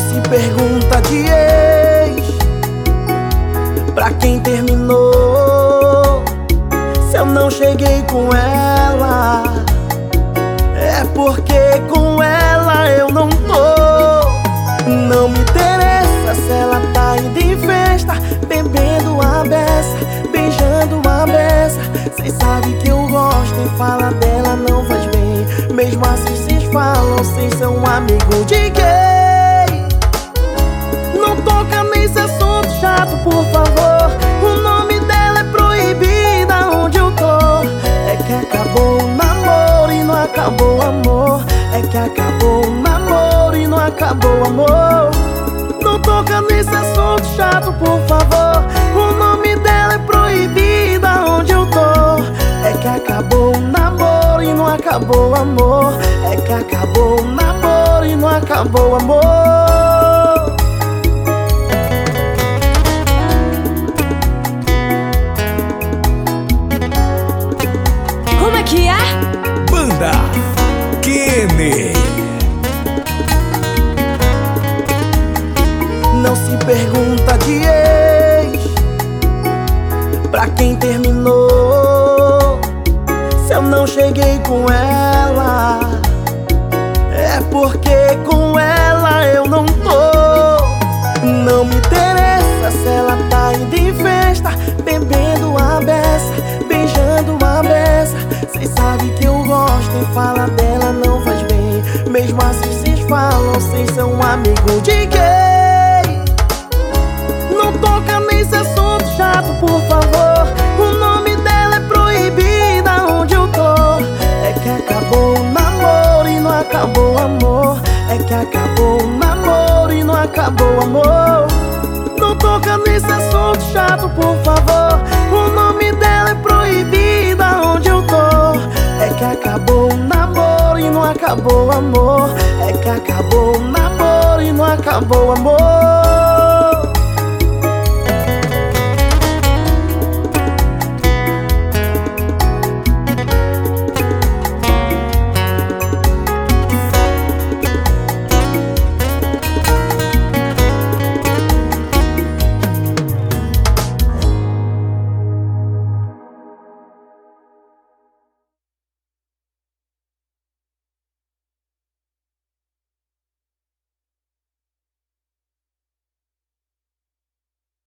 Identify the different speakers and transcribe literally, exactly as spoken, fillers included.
Speaker 1: se pergunta de ex, pra quem terminou. Se eu não cheguei com ela, é porque com ela eu não tô. Não me interessa se ela tá indo em festa, bebendo a beça, beijando a beça. Cês sabem que eu gosto e fala dela não faz bem. Mesmo assim cês falam, cês são amigos de gay. Não toca nesse assunto chato, por favor. O nome dela é proibido onde eu tô. É que acabou o namoro e não acabou o amor. É que acabou o namoro e não acabou o amor. Não toca nesse assunto chato, por favor. O nome dela é proibido onde eu tô. É que acabou o namoro e não acabou o amor. É que acabou o namoro e não acabou o amor.
Speaker 2: Como é que é?
Speaker 3: Banda Kenny.
Speaker 1: Não se pergunta de ex, pra quem terminou. Se eu não cheguei com ela, é porque com ela eu não tô. Não me interessa se ela tá indo em festa, bebendo a beça, beijando a beça. Cês sabem que eu gosto e fala dela não faz bem. Mesmo assim cês falam, cês são amigos de gay. Não toca nesse assunto chato, por favor. O nome dela é proibido onde eu tô. É que acabou o namoro e não acabou o amor. É que acabou o namoro e não acabou o amor. Não toca nesse assunto chato, por favor. O nome dela é proibido onde eu tô. É que acabou o namoro e não acabou o amor. É que acabou o namoro e não acabou o amor.